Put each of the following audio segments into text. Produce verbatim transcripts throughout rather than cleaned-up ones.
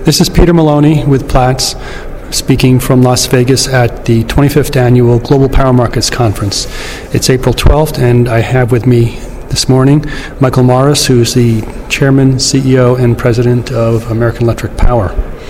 This is Peter Maloney with Platts, speaking from Las Vegas at the twenty-fifth Annual Global Power Markets Conference. It's April twelfth, and I have with me this morning Michael Morris, who's the Chairman, C E O, and President of American Electric Power.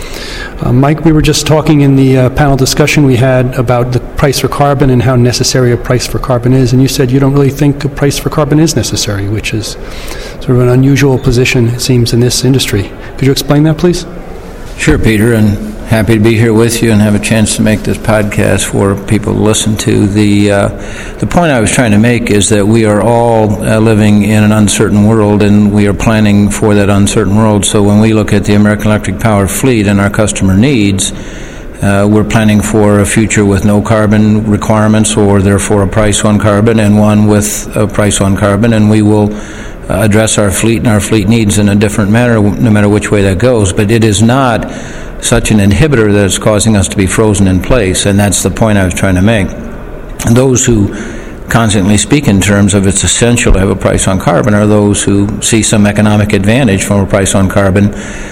Uh, Mike, we were just talking in the uh, panel discussion we had about the price for carbon and how necessary a price for carbon is, and you said you don't really think a price for carbon is necessary, which is sort of an unusual position, it seems, in this industry. Could you explain that, please? Sure, Peter, and happy to be here with you and have a chance to make this podcast for people to listen to. The uh, the point I was trying to make is that we are all uh, living in an uncertain world, and we are planning for that uncertain world. So when we look at the American Electric Power fleet and our customer needs, uh, we're planning for a future with no carbon requirements, or therefore a price on carbon, and one with a price on carbon, and we will Uh, address our fleet and our fleet needs in a different manner, no matter which way that goes. But it is not such an inhibitor that is causing us to be frozen in place, and that's the point I was trying to make. And those who constantly speak in terms of it's essential to have a price on carbon are those who see some economic advantage from a price on carbon.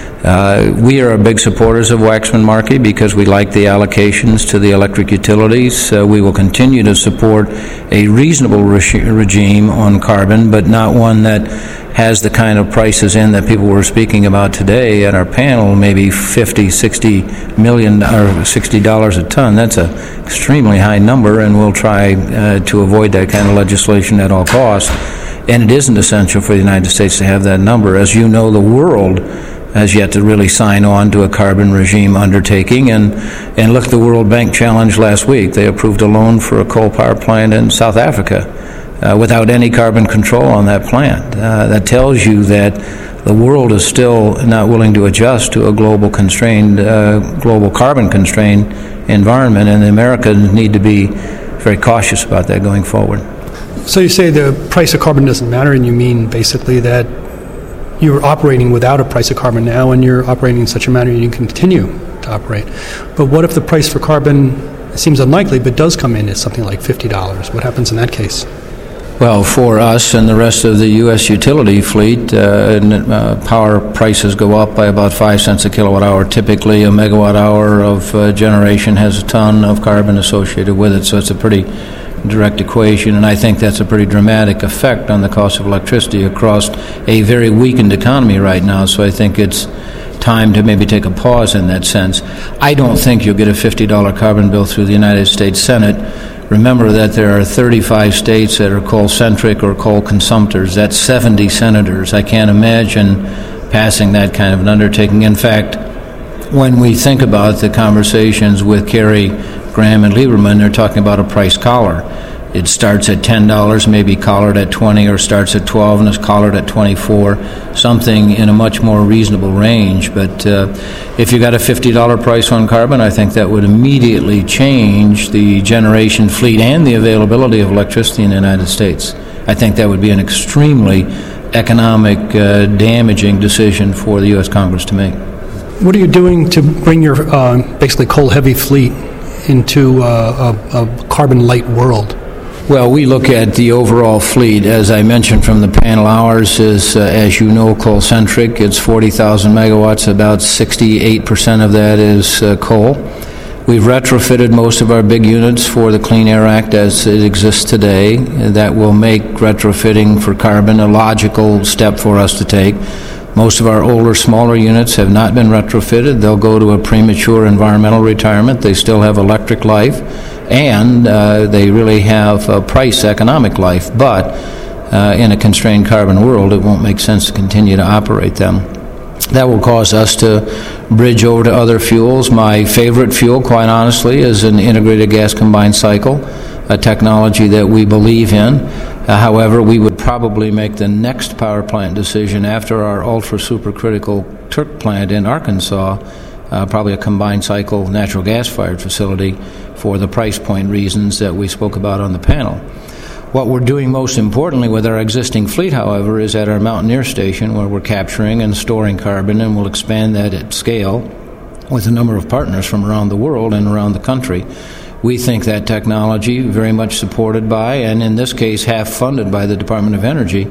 Uh, we are big supporters of Waxman-Markey because we like the allocations to the electric utilities. Uh, we will continue to support a reasonable regi- regime on carbon, but not one that has the kind of prices in that people were speaking about today at our panel, maybe fifty, sixty million or sixty dollars a ton. That's an extremely high number, and we'll try uh, to avoid that kind of legislation at all costs. And it isn't essential for the United States to have that number. As you know, the world has yet to really sign on to a carbon regime undertaking. And, and look at the World Bank challenge last week. They approved a loan for a coal power plant in South Africa uh, without any carbon control on that plant. Uh, that tells you that the world is still not willing to adjust to a global constrained, uh, global carbon constrained environment, and the Americans need to be very cautious about that going forward. So you say the price of carbon doesn't matter, and you mean basically that you're operating without a price of carbon now, and you're operating in such a manner you can continue to operate. But what if the price for carbon, it seems unlikely, but does come in at something like fifty dollars? What happens in that case? Well, for us and the rest of the U S utility fleet, uh, uh, power prices go up by about five cents a kilowatt hour. Typically, a megawatt hour of uh, generation has a ton of carbon associated with it, so it's a pretty direct equation, and I think that's a pretty dramatic effect on the cost of electricity across a very weakened economy right now. So I think it's time to maybe take a pause in that sense. I don't think you'll get a fifty dollars carbon bill through the United States Senate. Remember that there are thirty-five states that are coal-centric or coal consumptors. That's seventy senators. I can't imagine passing that kind of an undertaking. In fact, when we think about the conversations with Kerry, Graham, and Lieberman, they're talking about a price collar. It starts at ten dollars, maybe collared at twenty dollars, or starts at twelve dollars and is collared at twenty-four dollars, something in a much more reasonable range. But uh, if you got a fifty dollars price on carbon, I think that would immediately change the generation fleet and the availability of electricity in the United States. I think that would be an extremely economic, uh, damaging decision for the U S Congress to make. What are you doing to bring your uh, basically coal-heavy fleet into uh, a, a carbon-light world? Well, we look at the overall fleet. As I mentioned from the panel, ours is, uh, as you know, coal-centric. It's forty thousand megawatts. About sixty-eight percent of that is uh, coal. We've retrofitted most of our big units for the Clean Air Act as it exists today. That will make retrofitting for carbon a logical step for us to take. Most of our older, smaller units have not been retrofitted. They'll go to a premature environmental retirement. They still have electric life, and uh, they really have a price economic life. But uh, in a constrained carbon world, it won't make sense to continue to operate them. That will cause us to bridge over to other fuels. My favorite fuel, quite honestly, is an integrated gas combined cycle, a technology that we believe in. Uh, however, we would probably make the next power plant decision after our ultra-supercritical Turk plant in Arkansas, uh, probably a combined cycle natural gas-fired facility, for the price point reasons that we spoke about on the panel. What we're doing most importantly with our existing fleet, however, is at our Mountaineer station, where we're capturing and storing carbon, and we'll expand that at scale with a number of partners from around the world and around the country. We think that technology, very much supported by, and in this case half funded by the Department of Energy,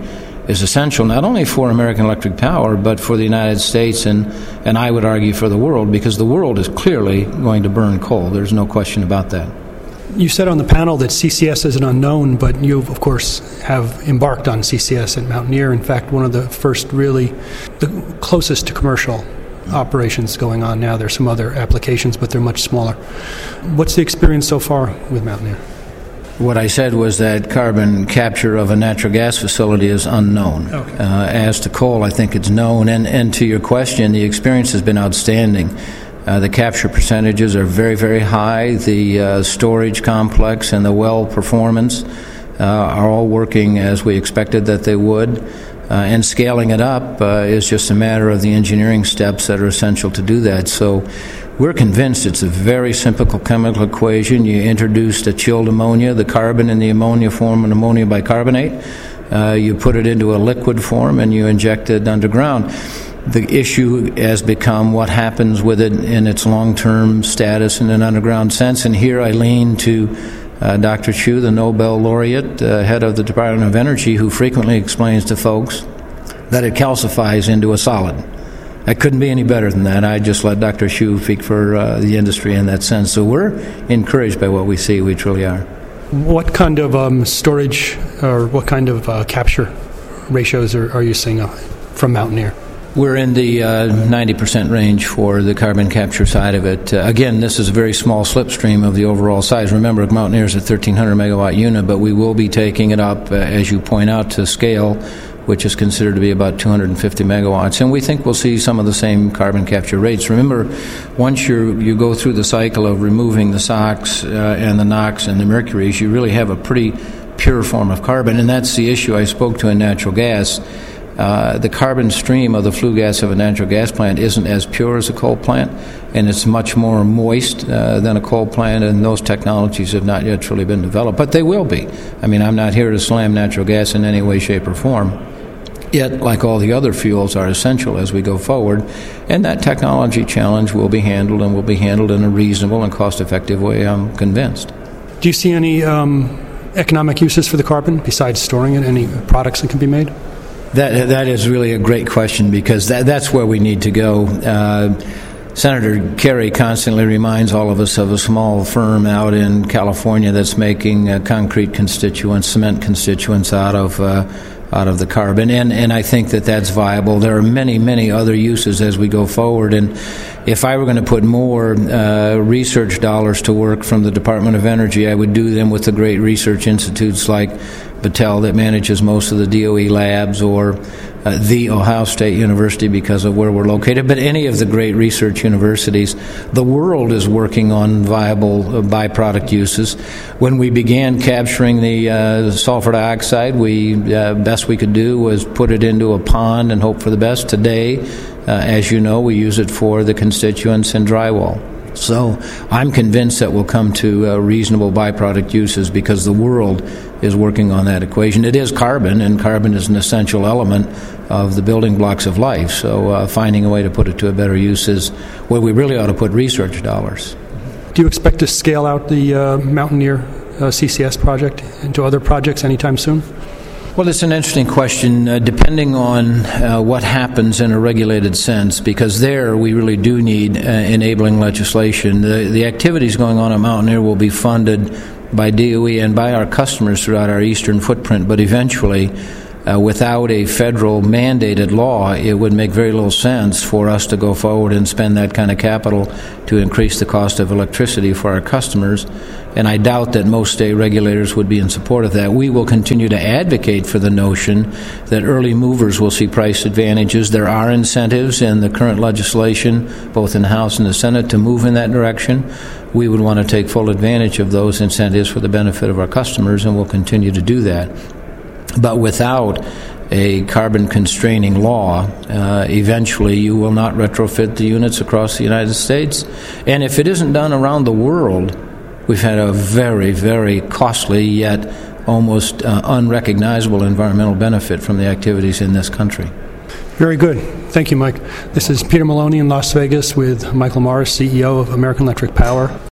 is essential not only for American Electric Power, but for the United States and, and I would argue for the world, because the world is clearly going to burn coal. There's no question about that. You said on the panel that C C S is an unknown, but you, of course, have embarked on C C S at Mountaineer. In fact, one of the first really, the closest to commercial operations going on now. There's some other applications, but they're much smaller. What's the experience so far with Mountaineer? What I said was that carbon capture of a natural gas facility is unknown. Okay. Uh, as to coal, I think it's known. And, and to your question, the experience has been outstanding. Uh, the capture percentages are very, very high. The uh, storage complex and the well performance uh, are all working as we expected that they would. Uh, and scaling it up uh, is just a matter of the engineering steps that are essential to do that. So we're convinced it's a very simple chemical equation. You introduced a chilled ammonia, the carbon in the ammonia form an ammonia bicarbonate. Uh, you put it into a liquid form and you inject it underground. The issue has become what happens with it in its long-term status in an underground sense. And here I lean to uh, Doctor Chu, the Nobel laureate, uh, head of the Department of Energy, who frequently explains to folks that it calcifies into a solid. I couldn't be any better than that. I just let Doctor Chu speak for uh, the industry in that sense. So we're encouraged by what we see. We truly are. What kind of um, storage or what kind of uh, capture ratios are, are you seeing uh, from Mountaineer? We're in the uh, ninety percent range for the carbon capture side of it. Uh, again, this is a very small slipstream of the overall size. Remember, Mountaineer is a thirteen hundred megawatt unit, but we will be taking it up, uh, as you point out, to scale, which is considered to be about two hundred fifty megawatts. And we think we'll see some of the same carbon capture rates. Remember, once you you go through the cycle of removing the SOx uh, and the NOx and the mercuries, you really have a pretty pure form of carbon. And that's the issue I spoke to in natural gas. Uh, the carbon stream of the flue gas of a natural gas plant isn't as pure as a coal plant, and it's much more moist uh, than a coal plant, and those technologies have not yet truly been developed. But they will be. I mean, I'm not here to slam natural gas in any way, shape, or form. Yet, like all the other fuels, are essential as we go forward, and that technology challenge will be handled, and will be handled in a reasonable and cost-effective way, I'm convinced. Do you see any um, economic uses for the carbon besides storing it? Any products that can be made? That that is really a great question, because that, that's where we need to go. Uh, Senator Kerry constantly reminds all of us of a small firm out in California that's making uh, concrete constituents, cement constituents out of uh, out of the carbon, and and I think that that's viable. There are many, many other uses as we go forward, and if I were going to put more uh, research dollars to work from the Department of Energy, I would do them with the great research institutes like Battelle that manages most of the D O E labs, or uh, the Ohio State University because of where we're located, but any of the great research universities. The world is working on viable uh, byproduct uses. When we began capturing the uh, sulfur dioxide, we uh, best we could do was put it into a pond and hope for the best. Today, uh, as you know, we use it for the constituents in drywall. So I'm convinced that we'll come to uh, reasonable byproduct uses, because the world is working on that equation. It is carbon, and carbon is an essential element of the building blocks of life. So uh, finding a way to put it to a better use is where we really ought to put research dollars. Do you expect to scale out the uh, Mountaineer uh, C C S project into other projects anytime soon? Well, it's an interesting question, uh, depending on uh, what happens in a regulated sense, because there we really do need uh, enabling legislation. The, the activities going on at Mountaineer will be funded by D O E and by our customers throughout our eastern footprint, but eventually, uh, without a federal mandated law, it would make very little sense for us to go forward and spend that kind of capital to increase the cost of electricity for our customers. And I doubt that most state regulators would be in support of that. We will continue to advocate for the notion that early movers will see price advantages. There are incentives in the current legislation, both in the House and the Senate, to move in that direction. We would want to take full advantage of those incentives for the benefit of our customers, and we'll continue to do that. But without a carbon-constraining law, uh, eventually you will not retrofit the units across the United States. And if it isn't done around the world, we've had a very, very costly yet almost uh, unrecognizable environmental benefit from the activities in this country. Very good. Thank you, Mike. This is Peter Maloney in Las Vegas with Michael Morris, C E O of American Electric Power.